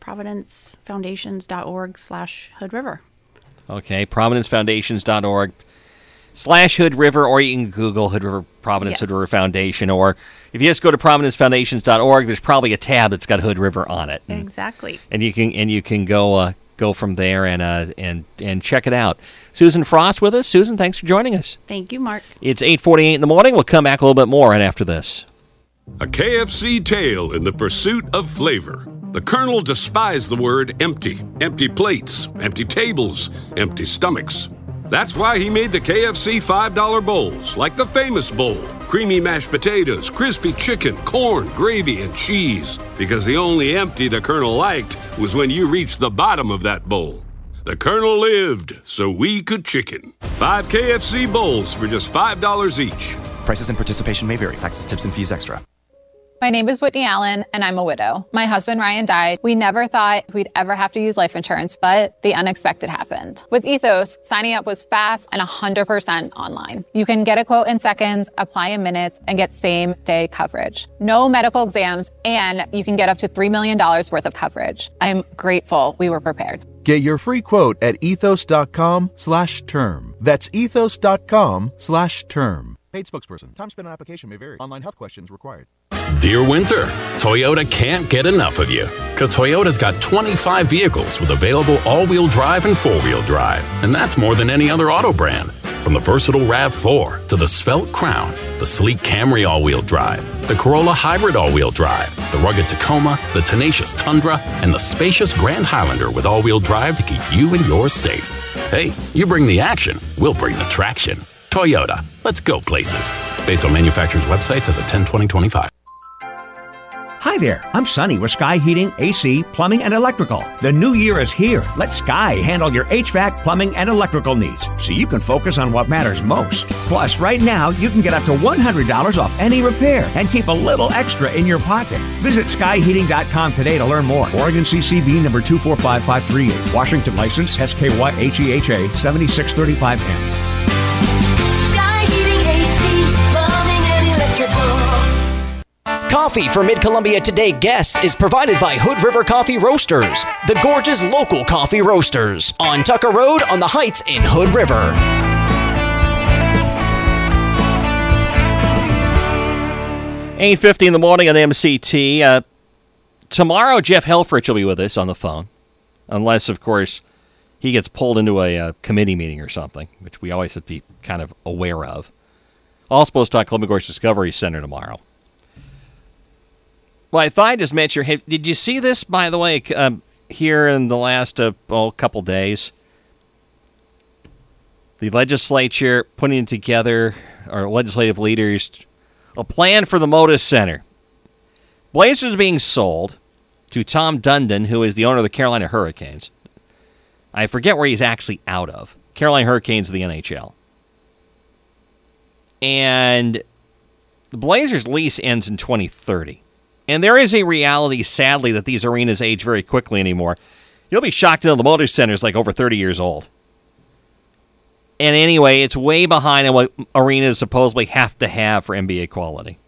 providencefoundations.org/Hood River. Okay, providencefoundations.org/Hood River, or you can Google Hood River Providence Hood River Foundation, or if you just go to providencefoundations.org, there's probably a tab that's got Hood River on it. Exactly. And you can go from there and check it out. Susan Frost with us. Susan, thanks for joining us. Thank you, Mark. It's 8:48 in the morning. We'll come back a little bit more right after this. A KFC tale in the pursuit of flavor. The Colonel despised the word empty. Empty plates, empty tables, empty stomachs. That's why he made the KFC $5 bowls, like the famous bowl. Creamy mashed potatoes, crispy chicken, corn, gravy, and cheese. Because the only empty the Colonel liked was when you reached the bottom of that bowl. The Colonel lived so we could chicken. 5 KFC bowls for just $5 each. Prices and participation may vary. Taxes, tips, and fees extra. My name is Whitney Allen, and I'm a widow. My husband, Ryan, died. We never thought we'd ever have to use life insurance, but the unexpected happened. With Ethos, signing up was fast and 100% online. You can get a quote in seconds, apply in minutes, and get same-day coverage. No medical exams, and you can get up to $3 million worth of coverage. I'm grateful we were prepared. Get your free quote at ethos.com/term. That's ethos.com/term. Paid spokesperson. Time spent on application may vary. Online health questions required. Dear Winter, Toyota can't get enough of you because Toyota's got 25 vehicles with available all-wheel drive and four-wheel drive, and that's more than any other auto brand. From the versatile RAV4 to the svelte Crown, the sleek Camry all-wheel drive, the Corolla Hybrid all-wheel drive, the rugged Tacoma, the tenacious Tundra, and the spacious Grand Highlander with all-wheel drive to keep you and yours safe. Hey, you bring the action, we'll bring the traction. Toyota, let's go places. Based on manufacturer's websites as of 10/20/25. Hi there, I'm Sonny with Sky Heating, AC, Plumbing, and Electrical. The new year is here. Let Sky handle your HVAC, plumbing, and electrical needs so you can focus on what matters most. Plus, right now, you can get up to $100 off any repair and keep a little extra in your pocket. Visit skyheating.com today to learn more. Oregon CCB number 245538. Washington license SKYHEHA 7635M. Coffee for Mid-Columbia Today guest is provided by Hood River Coffee Roasters, the Gorge's local coffee roasters, on Tucker Road on the Heights in Hood River. 8:50 in the morning on MCT. Tomorrow, Jeff Helfrich will be with us on the phone, unless, of course, he gets pulled into a committee meeting or something, which we always have to be kind of aware of. Also supposed to talk Columbia Gorge Discovery Center tomorrow. Well, I thought I just mentioned, hey, did you see this, by the way, here in the last couple days? The legislature putting together, or legislative leaders, a plan for the Moda Center. Blazers being sold to Tom Dundon, who is the owner of the Carolina Hurricanes. I forget where he's actually out of. Carolina Hurricanes of the NHL. And the Blazers' lease ends in 2030. And there is a reality, sadly, that these arenas age very quickly anymore. You'll be shocked to know the Motor Center's like over 30 years old. And anyway, it's way behind what arenas supposedly have to have for NBA quality.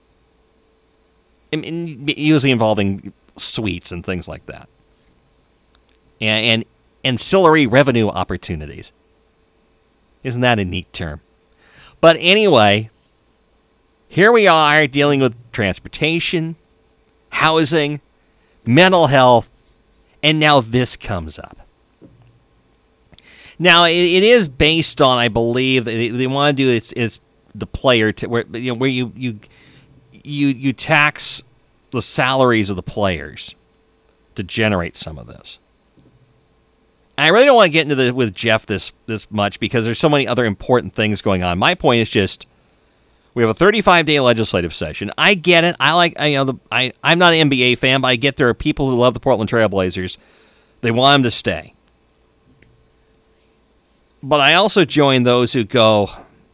Usually involving suites and things like that. And ancillary revenue opportunities. Isn't that a neat term? But anyway, here we are dealing with transportation, housing, mental health, and now this comes up. Now, it is based on, I believe, they want to do is the player, where you tax the salaries of the players to generate some of this. And I really don't want to get into with Jeff this much because there's so many other important things going on. My point is just, we have a 35-day legislative session. I get it. I'm not an NBA fan, but I get there are people who love the Portland Trail Blazers. They want them to stay. But I also join those who go,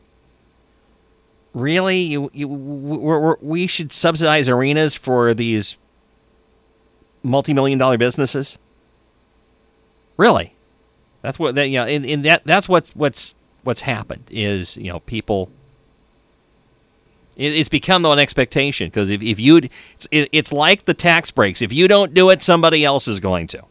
really? We should subsidize arenas for these multi-million-dollar businesses? Really? That's what that's what's happened is, people. It's become an expectation because if you, it's like the tax breaks. If you don't do it, somebody else is going to.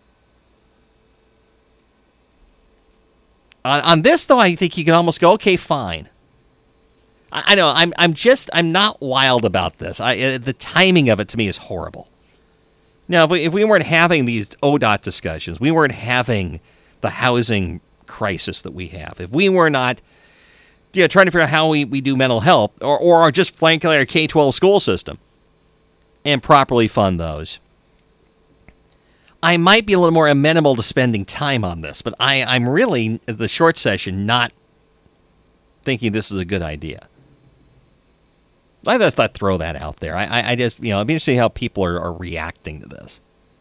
On this, though, I think you can almost go, okay, fine. I know I'm not wild about this. The timing of it to me is horrible. Now, if we weren't having these ODOT discussions, we weren't having the housing crisis that we have. If we were not trying to figure out how we do mental health or just frankly our K-12 school system and properly fund those, I might be a little more amenable to spending time on this, but I'm really, at the short session, not thinking this is a good idea. I just thought throw that out there. I just, it'd be interesting how people are reacting to this.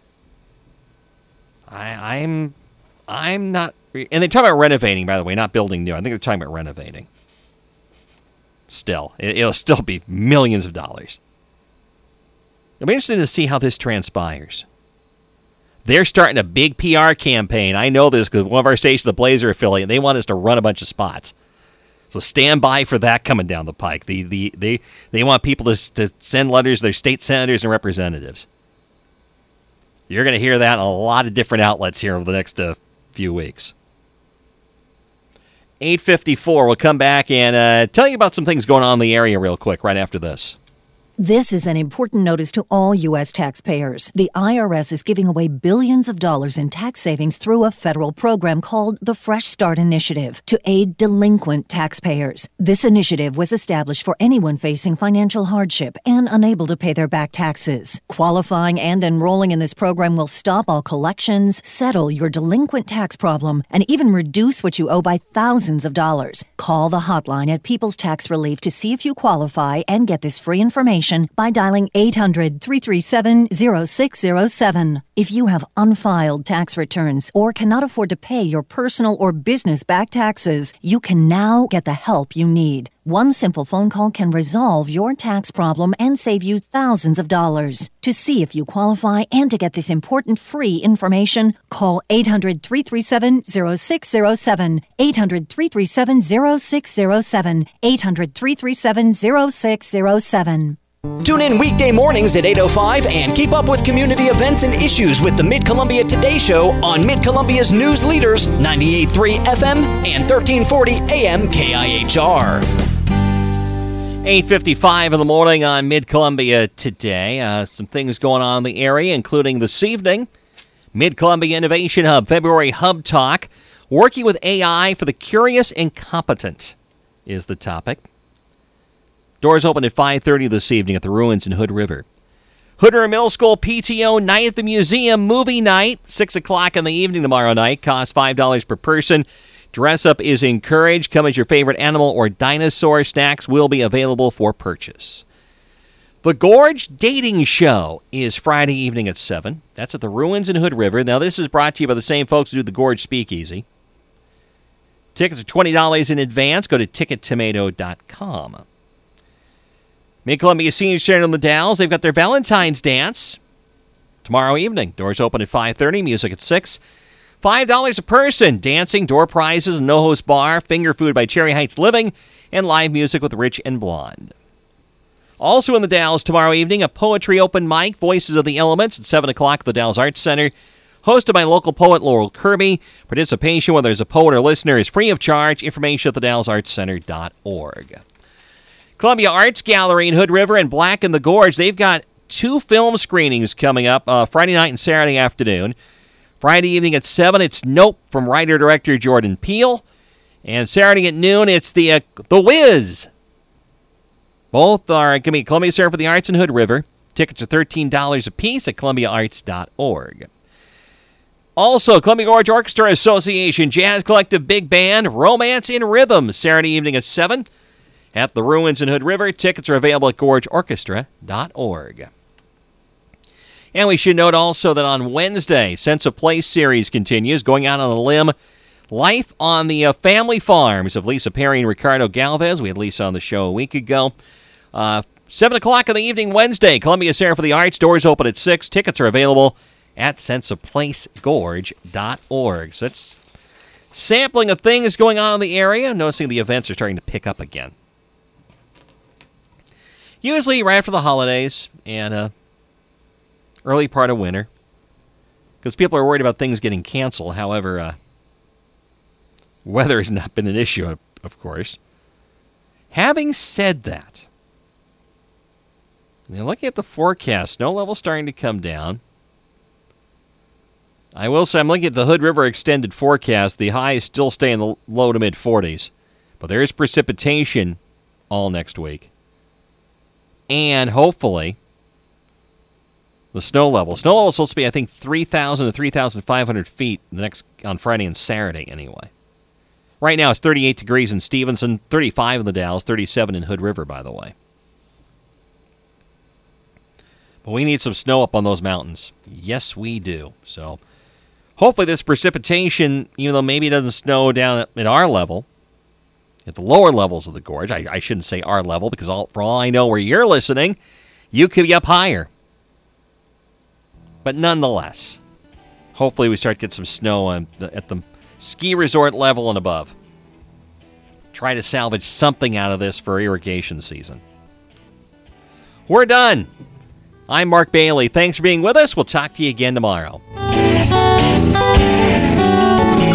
I'm not, and they talk about renovating, by the way, not building new. I think they're talking about renovating. Still, it'll still be millions of dollars. It'll be interesting to see how this transpires. They're starting a big PR campaign. I know this because one of our stations, the Blazer affiliate, they want us to run a bunch of spots. So stand by for that coming down the pike. They want people to send letters to their state senators and representatives. You're going to hear that in a lot of different outlets here over the next few weeks. 8:54. We'll come back and tell you about some things going on in the area real quick right after this. This is an important notice to all U.S. taxpayers. The IRS is giving away billions of dollars in tax savings through a federal program called the Fresh Start Initiative to aid delinquent taxpayers. This initiative was established for anyone facing financial hardship and unable to pay their back taxes. Qualifying and enrolling in this program will stop all collections, settle your delinquent tax problem, and even reduce what you owe by thousands of dollars. Call the hotline at People's Tax Relief to see if you qualify and get this free information by dialing 800-337-0607. If you have unfiled tax returns or cannot afford to pay your personal or business back taxes, you can now get the help you need. One simple phone call can resolve your tax problem and save you thousands of dollars. To see if you qualify and to get this important free information, call 800-337-0607, 800-337-0607, 800-337-0607. Tune in weekday mornings at 8:05 and keep up with community events and issues with the Mid-Columbia Today Show on Mid-Columbia's news leaders, 98.3 FM and 1340 AM KIHR. 8:55 in the morning on Mid-Columbia Today. Some things going on in the area, including this evening, Mid-Columbia Innovation Hub, February Hub Talk. Working with AI for the curious and competent is the topic. Doors open at 5:30 this evening at the Ruins in Hood River. Hood River Middle School PTO night at the museum, movie night, 6 o'clock in the evening tomorrow night. Costs $5 per person. Dress up is encouraged. Come as your favorite animal or dinosaur. Snacks will be available for purchase. The Gorge Dating Show is Friday evening at 7. That's at the Ruins in Hood River. Now, this is brought to you by the same folks who do the Gorge Speakeasy. Tickets are $20 in advance. Go to tickettomato.com. Mid-Columbia Senior Center in the Dalles, they've got their Valentine's Dance tomorrow evening. Doors open at 5:30, music at 6. $5 a person, dancing, door prizes, no-host bar, finger food by Cherry Heights Living, and live music with Rich and Blonde. Also in the Dalles tomorrow evening, a poetry open mic, Voices of the Elements, at 7 o'clock at the Dalles Arts Center, hosted by local poet Laurel Kirby. Participation, whether as a poet or listener, is free of charge. Information at thedallesartscenter.org. Columbia Arts Gallery in Hood River and Black in the Gorge, they've got 2 film screenings coming up Friday night and Saturday afternoon. Friday evening at 7, it's Nope from writer-director Jordan Peele. And Saturday at noon, it's The Wiz. Both are going to be Columbia Center for the Arts in Hood River. Tickets are $13 a piece at columbiaarts.org. Also, Columbia Gorge Orchestra Association Jazz Collective Big Band, Romance in Rhythm, Saturday evening at 7. At the Ruins in Hood River. Tickets are available at gorgeorchestra.org. And we should note also that on Wednesday, Sense of Place series continues, going out on a limb. Life on the Family Farms of Lisa Perry and Ricardo Galvez. We had Lisa on the show a week ago. 7 o'clock in the evening Wednesday, Columbia Center for the Arts. Doors open at 6. Tickets are available at senseofplacegorge.org. So it's sampling of things going on in the area. Noticing the events are starting to pick up again. Usually right after the holidays and early part of winter, because people are worried about things getting canceled. However, weather has not been an issue, of course. Having said that, looking at the forecast, snow level starting to come down. I will say I'm looking at the Hood River extended forecast. The highs still stay in the low to mid 40s, but there is precipitation all next week. And hopefully, the snow level. Snow level is supposed to be, I think, 3,000 to 3,500 feet on Friday and Saturday anyway. Right now it's 38 degrees in Stevenson, 35 in the Dalles, 37 in Hood River, by the way. But we need some snow up on those mountains. Yes, we do. So hopefully this precipitation, even though maybe it doesn't snow down at our level, at the lower levels of the gorge, I shouldn't say our level, because for all I know where you're listening, you could be up higher. But nonetheless, hopefully we start to get some snow at the ski resort level and above. Try to salvage something out of this for irrigation season. We're done. I'm Mark Bailey. Thanks for being with us. We'll talk to you again tomorrow.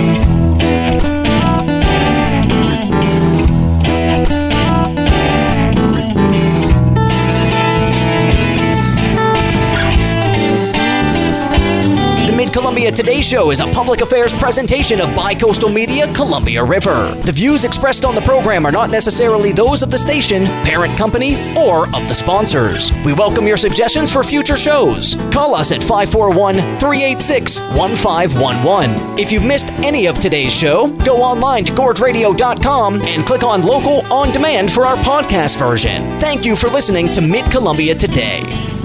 Columbia Today Show is a public affairs presentation of Bi-Coastal Media, Columbia River. The views expressed on the program are not necessarily those of the station, parent company, or of the sponsors. We welcome your suggestions for future shows. Call us at 541-386-1511. If you've missed any of today's show, go online to gorgeradio.com and click on Local On Demand for our podcast version. Thank you for listening to Mid-Columbia Today.